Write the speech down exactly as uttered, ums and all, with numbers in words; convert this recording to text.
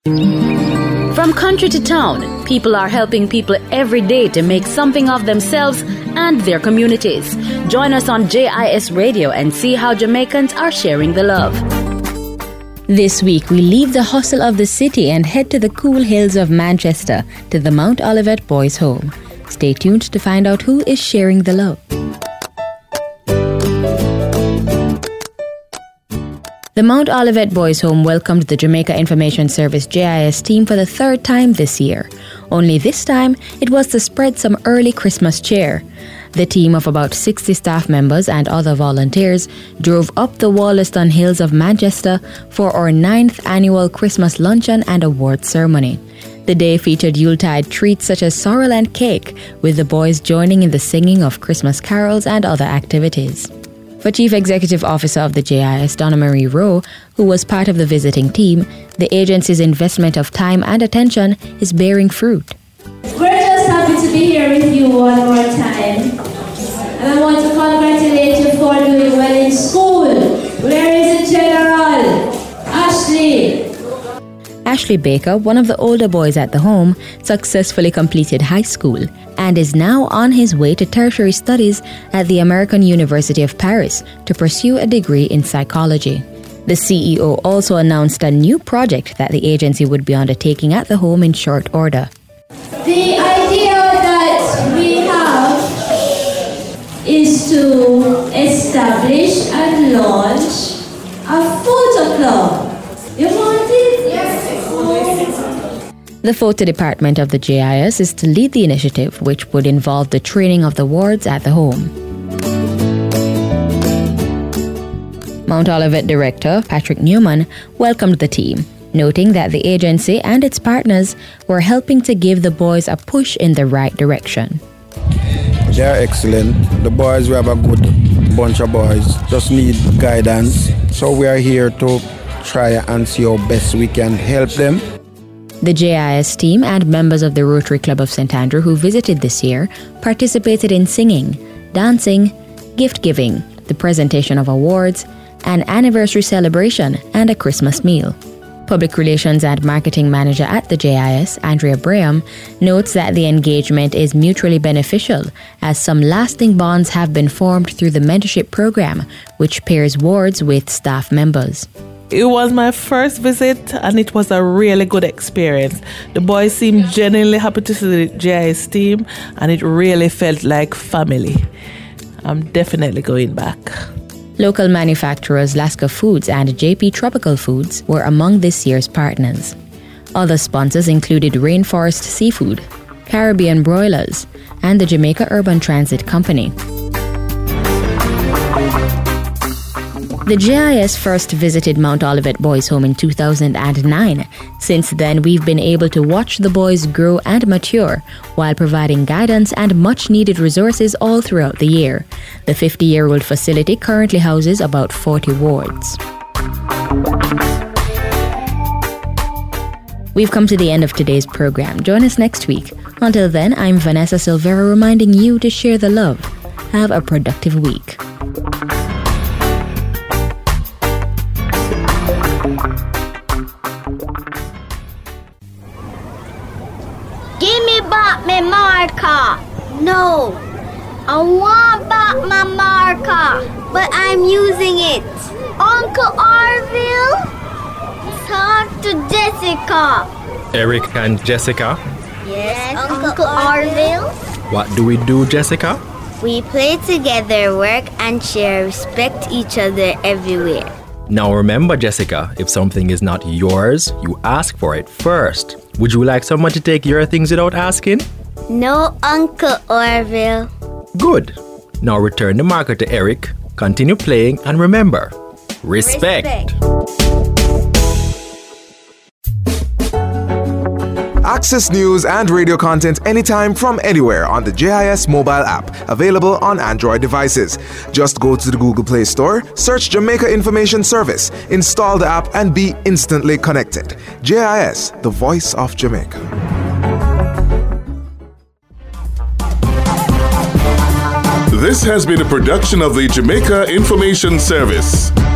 From country to town, people are helping people every day to make something of themselves and their communities. Join us on J I S Radio and see how Jamaicans are sharing the love. This week, we leave the hustle of the city and head to the cool hills of Manchester to the Mount Olivet Boys' Home. Stay tuned to find out who is sharing the love. The Mount Olivet Boys' Home welcomed the Jamaica Information Service J I S team for the third time this year. Only this time, it was to spread some early Christmas cheer. The team of about sixty staff members and other volunteers drove up the Wollaston Hills of Manchester for our ninth annual Christmas luncheon and award ceremony. The day featured Yuletide treats such as sorrel and cake, with the boys joining in the singing of Christmas carols and other activities. For Chief Executive Officer of the J I S, Donna Marie Rowe, who was part of the visiting team, the agency's investment of time and attention is bearing fruit. We're just happy to be here with you one more time. And I want to congratulate you for doing well in school. Where is the General? Ashley. Ashley Baker, one of the older boys at the home, successfully completed high school and is now on his way to tertiary studies at the American University of Paris to pursue a degree in psychology. The C E O also announced a new project that the agency would be undertaking at the home in short order. The idea that we have is to establish and launch a photo club. You want it? Yes. The photo department of the J I S is to lead the initiative, which would involve the training of the wards at the home. Mount Olivet Director Patrick Newman welcomed the team, noting that the agency and its partners were helping to give the boys a push in the right direction. They are excellent. The boys, we have a good bunch of boys, just need guidance. So we are here to try and see how best we can help them. The J I S team and members of the Rotary Club of Saint Andrew who visited this year participated in singing, dancing, gift giving, the presentation of awards, an anniversary celebration, and a Christmas meal. Public Relations and Marketing Manager at the J I S, Andrea Braham, notes that the engagement is mutually beneficial as some lasting bonds have been formed through the mentorship program, which pairs wards with staff members. It was my first visit and it was a really good experience. The boys seemed genuinely happy to see the J I S team and it really felt like family. I'm definitely going back. Local manufacturers Lasca Foods and J P Tropical Foods were among this year's partners. Other sponsors included Rainforest Seafood, Caribbean Broilers, and the Jamaica Urban Transit Company. The J I S first visited Mount Olivet Boys' Home in two thousand nine. Since then, we've been able to watch the boys grow and mature while providing guidance and much-needed resources all throughout the year. The fifty-year-old facility currently houses about forty wards. We've come to the end of today's program. Join us next week. Until then, I'm Vanessa Silvera reminding you to share the love. Have a productive week. Give me back my marker. No. I want back my marker, but I'm using it. Uncle Orville, talk to Jessica. Eric and Jessica? Yes, Uncle Orville. What do we do, Jessica? We play together, work and share, respect each other everywhere. Now remember, Jessica, if something is not yours, you ask for it first. Would you like someone to take your things without asking? No, Uncle Orville. Good. Now return the marker to Eric, continue playing, and remember, respect. respect. Access news and radio content anytime from anywhere on the J I S mobile app, available on Android devices. Just go to the Google Play Store, search Jamaica Information Service, install the app, and be instantly connected. J I S, the voice of Jamaica. This has been a production of the Jamaica Information Service.